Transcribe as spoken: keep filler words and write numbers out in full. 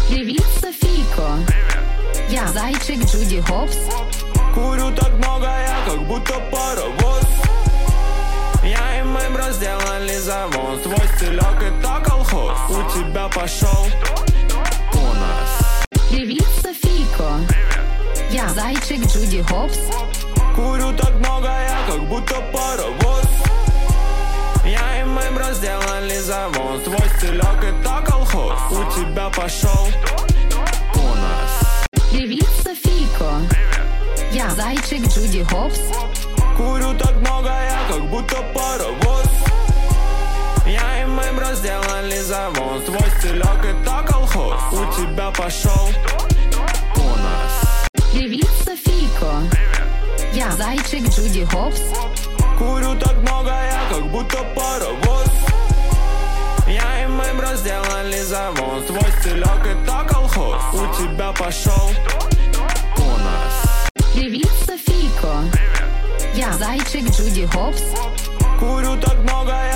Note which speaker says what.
Speaker 1: Певица Фико. Я зайчик Джуди Хопс.
Speaker 2: Курю так много я, как будто паровоз. Я и мой бро сделали завоз. Твой стилек это колхоз. У тебя пошел бонус.
Speaker 1: Певица Фико. Я зайчик Джуди Хопс.
Speaker 2: Курю так много я, как будто паровоз. Я и мой бро сделали завоз. Твой стилек это колхоз. У тебя пошел бонус.
Speaker 1: Певица Фико. Я зайчик Джуди Хопс.
Speaker 2: Курю так много я, как будто паровоз. Я и мой бро сделали завоз. Твой стилек это колхоз. У тебя пошел бонус.
Speaker 1: Певица Фико. Я зайчик Джуди Хопс.
Speaker 2: Курю так много я, как будто паровоз. Я и мой бро сделали завоз. Твой стилек это колхоз. У тебя пошел бонус.
Speaker 1: Певица Фико. Я зайчик Джуди Хопс.
Speaker 2: Курю так много я,